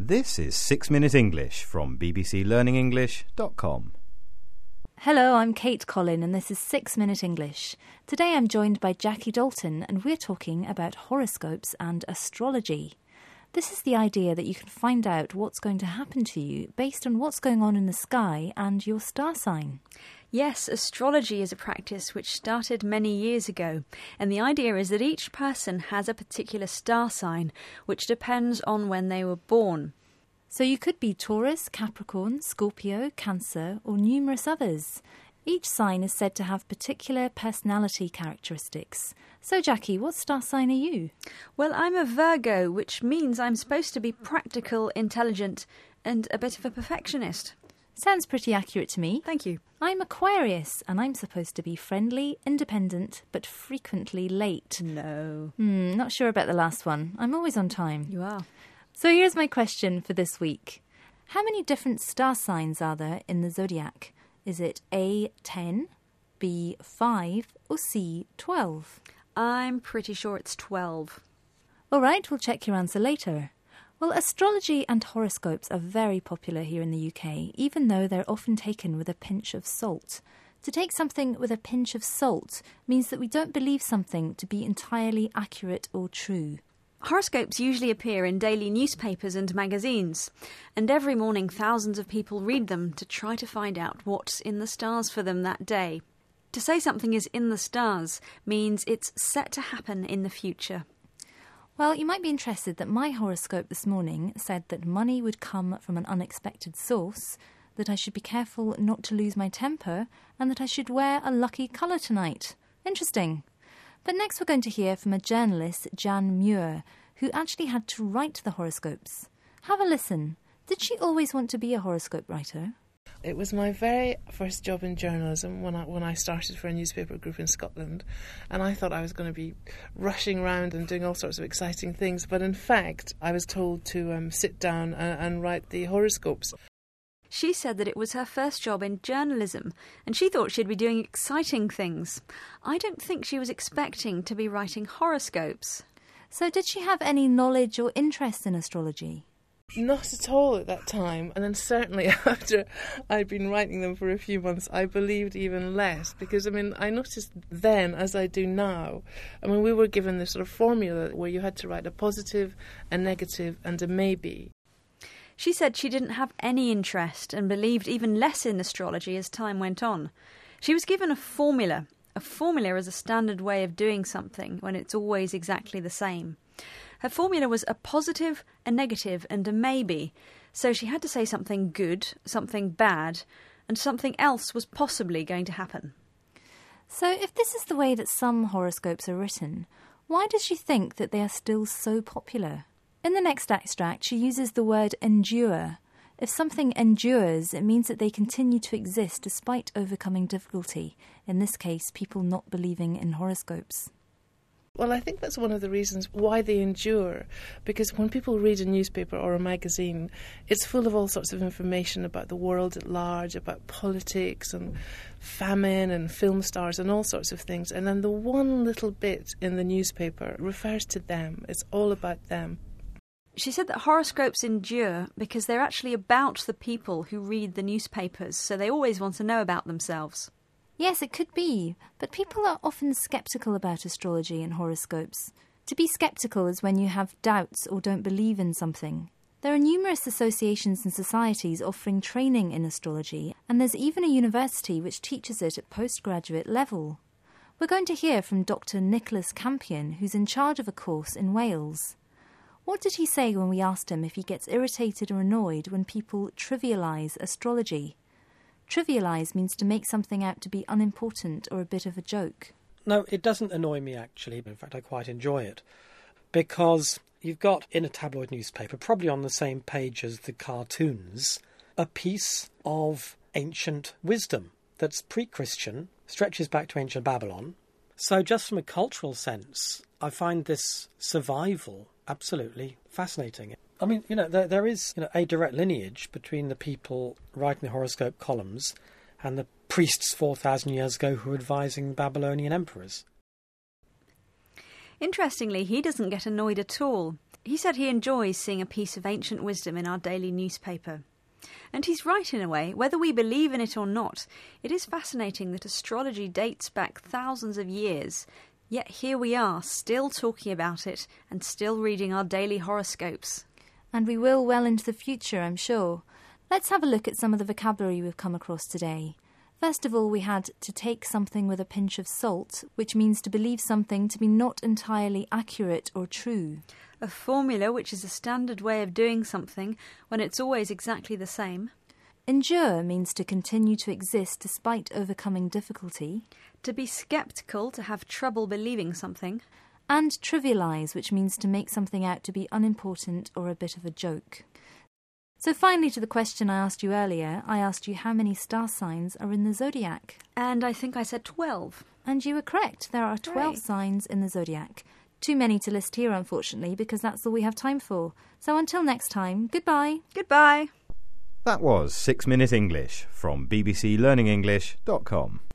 This is 6 Minute English from bbclearningenglish.com. Hello, I'm Kate Collin and this is 6 Minute English. Today I'm joined by Jackie Dalton and we're talking about horoscopes and astrology. This is the idea that you can find out what's going to happen to you based on what's going on in the sky and your star sign. Yes, astrology is a practice which started many years ago, and the idea is that each person has a particular star sign, which depends on when they were born. So you could be Taurus, Capricorn, Scorpio, Cancer, or numerous others. Each sign is said to have particular personality characteristics. So, Jackie, what star sign are you? Well, I'm a Virgo, which means I'm supposed to be practical, intelligent, and a bit of a perfectionist. Sounds pretty accurate to me. Thank you. I'm Aquarius, and I'm supposed to be friendly, independent, but frequently late. No. Not sure about the last one. I'm always on time. You are. So here's my question for this week. How many different star signs are there in the zodiac? Is it A, 10, B, 5, or C, 12? I'm pretty sure it's 12. All right, we'll check your answer later. Well, astrology and horoscopes are very popular here in the UK, even though they're often taken with a pinch of salt. To take something with a pinch of salt means that we don't believe something to be entirely accurate or true. Horoscopes usually appear in daily newspapers and magazines, and every morning thousands of people read them to try to find out what's in the stars for them that day. To say something is in the stars means it's set to happen in the future. Well, you might be interested that my horoscope this morning said that money would come from an unexpected source, that I should be careful not to lose my temper, and that I should wear a lucky colour tonight. Interesting. But next we're going to hear from a journalist, Jan Muir, who actually had to write the horoscopes. Have a listen. Did she always want to be a horoscope writer? It was my very first job in journalism when I started for a newspaper group in Scotland, and I thought I was going to be rushing around and doing all sorts of exciting things, but in fact I was told to sit down and write the horoscopes. She said that it was her first job in journalism, and she thought she'd be doing exciting things. I don't think she was expecting to be writing horoscopes. So did she have any knowledge or interest in astrology? Not at all at that time, and then certainly after I'd been writing them for a few months, I believed even less, because I noticed then, as I do now, we were given this sort of formula where you had to write a positive, a negative and a maybe. She said she didn't have any interest and believed even less in astrology as time went on. She was given a formula. A formula is a standard way of doing something when it's always exactly the same. Her formula was a positive, a negative and a maybe, so she had to say something good, something bad, and something else was possibly going to happen. So if this is the way that some horoscopes are written, why does she think that they are still so popular? In the next extract, she uses the word endure. If something endures, it means that they continue to exist despite overcoming difficulty, in this case, people not believing in horoscopes. Well, I think that's one of the reasons why they endure, because when people read a newspaper or a magazine, it's full of all sorts of information about the world at large, about politics and famine and film stars and all sorts of things, and then the one little bit in the newspaper refers to them. It's all about them. She said that horoscopes endure because they're actually about the people who read the newspapers, so they always want to know about themselves. Yes, it could be, but people are often sceptical about astrology and horoscopes. To be sceptical is when you have doubts or don't believe in something. There are numerous associations and societies offering training in astrology, and there's even a university which teaches it at postgraduate level. We're going to hear from Dr. Nicholas Campion, who's in charge of a course in Wales. What did he say when we asked him if he gets irritated or annoyed when people trivialise astrology? Trivialise means to make something out to be unimportant or a bit of a joke. No, it doesn't annoy me, actually. In fact, I quite enjoy it. Because you've got, in a tabloid newspaper, probably on the same page as the cartoons, a piece of ancient wisdom that's pre-Christian, stretches back to ancient Babylon. So just from a cultural sense, I find this survival absolutely fascinating. There is a direct lineage between the people writing the horoscope columns and the priests 4,000 years ago who were advising Babylonian emperors. Interestingly, he doesn't get annoyed at all. He said he enjoys seeing a piece of ancient wisdom in our daily newspaper. And he's right in a way. Whether we believe in it or not, it is fascinating that astrology dates back thousands of years, yet here we are, still talking about it and still reading our daily horoscopes. And we will well into the future, I'm sure. Let's have a look at some of the vocabulary we've come across today. First of all, we had to take something with a pinch of salt, which means to believe something to be not entirely accurate or true. A formula, which is a standard way of doing something when it's always exactly the same. Endure means to continue to exist despite overcoming difficulty. To be sceptical, to have trouble believing something. And trivialise, which means to make something out to be unimportant or a bit of a joke. So finally, to the question I asked you earlier, I asked you how many star signs are in the zodiac. And I think I said 12. And you were correct. There are 12 Hooray. signs in the zodiac. Too many to list here, unfortunately, because that's all we have time for. So until next time, goodbye. Goodbye. That was 6 Minute English from bbclearningenglish.com.